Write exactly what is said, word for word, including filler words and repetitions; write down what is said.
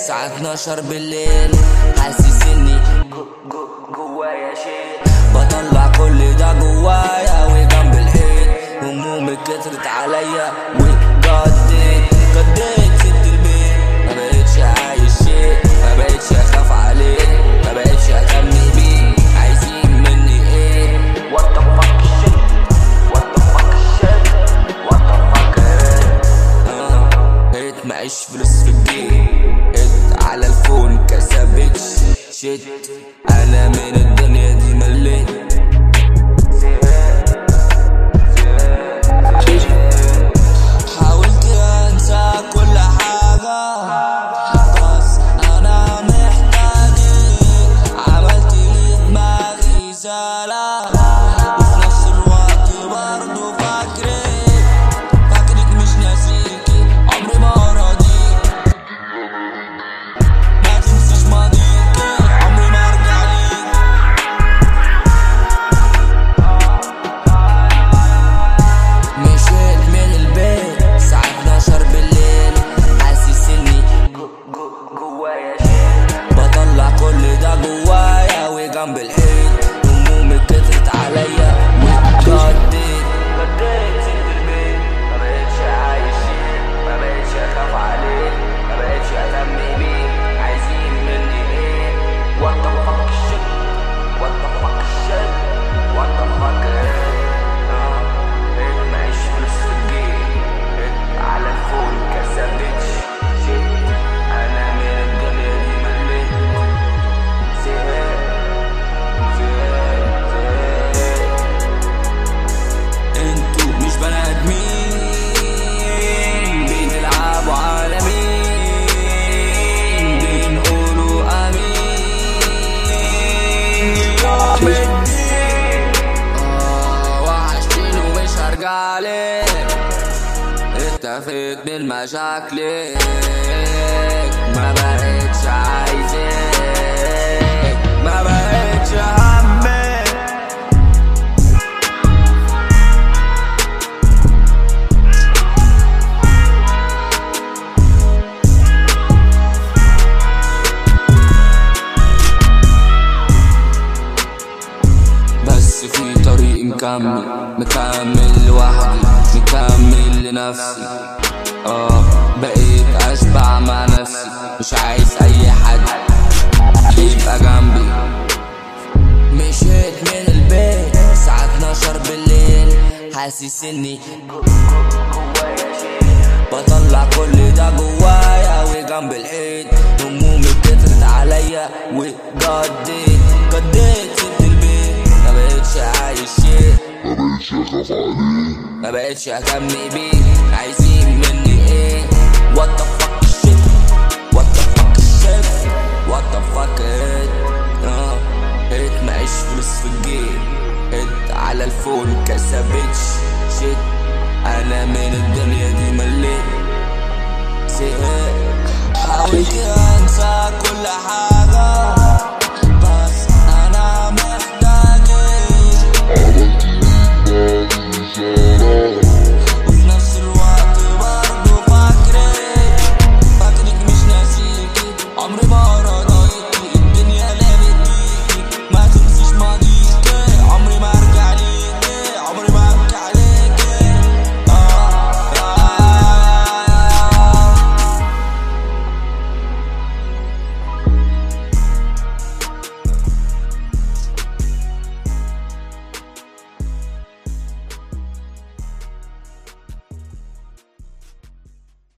الساعة اتناشر بالليل، حاسس اني جو جو جوايا شيء، بطلع كل ده جوايا وجنب الحيط، همومي كترت عليا وجديت جديت ست البيت، ما بقتش عايش شيء، ما بقتش اخاف عليك، ما بقتش اهتم بيك، عايزين مني ايه؟ What the fuck shit What the fuck shit What the fuck هيت معيش فلوس في الجيب، هيت على الفون كسبتش شيت، انا من الدنيا دي مليت، حاولت انسى كل حاجة بس انا محتاجك، عملت لي دماغي زالة وفي نفس الوقت برضو فاكرك، فاكرك مش ناسيكي، عمري ما راضيك، ما تنسيش ماضيكي، عمري ما ارجع ليك. مشيت من البيت الساعة اتناشر بالليل، حاسس اني جو جو جوايا شيء، بطلع كل ده جوايا وجنب الحيط، همومي كترت عليا وجديت جديت ست البيت، ما بقتش عايش شيء، ما بقتش اخاف عليك، ما بقتش اهتم بيك، عايزين مني ايه؟ What the fuck shit What the fuck shit What the fuck بقيت معيش فلوس في الجيب، بقيت على الفون كسبتش شيت، انا من الدنيا دي مليت، زهقت زهقت زهقت. انتو مش بني ادمين بتلعبوا على مين، بنقولوا امين يوم الدين، اه وحشتيني ومش هرجعلك، اتفقت من مشاكلك، ما بقتش عايزك، ما بقتش همك. بس في طريق مكمل مكمل لوحدي، مكمل لنفسي، اه بقيت اشبع مع نفسي، مش عايز اي حد يبقى جنبي. مشيت من البيت الساعة اتناشر بالليل، حاسس اني جو جو جوايا شيء، بطلع كل ده جوايا وجنب الحيط، همومي كترت عليا وجديت جديت ست البيت، ما بقتش عايش شيء، ما بقتش اخاف عليك، ما بقتش اهتم بيك، عايزين مني ايه؟ What the fuck shit What the fuck shit What the fuck اه هيت معيش فلوس في الجيب، هيت على الفون كسبتش شيت، انا من الدنيا دي مليت، زهقت، حاولت انسى كل حاجة